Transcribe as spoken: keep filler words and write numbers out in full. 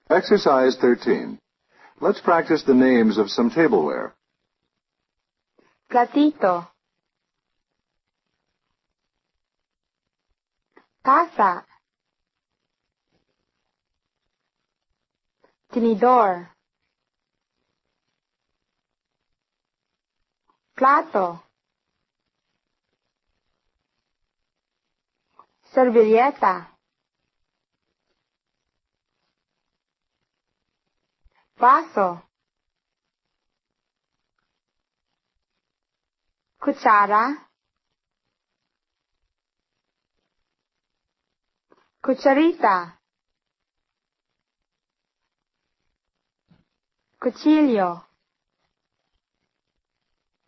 Exercise thirteen. Let's practice the names of some tableware. Platito. Taza. Tinidor. Plato. Servilleta. Vaso. Cuchara. Cucharita. Cuchillo.